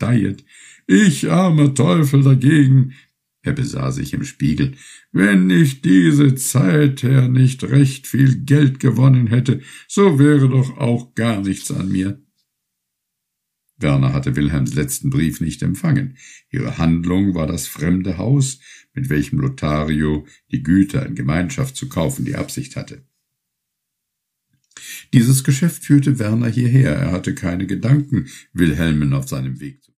gedeihet. Ich, armer Teufel, dagegen, er besah sich im Spiegel, wenn ich diese Zeit her nicht recht viel Geld gewonnen hätte, so wäre doch auch gar nichts an mir. Werner hatte Wilhelms letzten Brief nicht empfangen. Ihre Handlung war das fremde Haus, mit welchem Lothario die Güter in Gemeinschaft zu kaufen die Absicht hatte. Dieses Geschäft führte Werner hierher. Er hatte keine Gedanken, Wilhelmen auf seinem Weg zu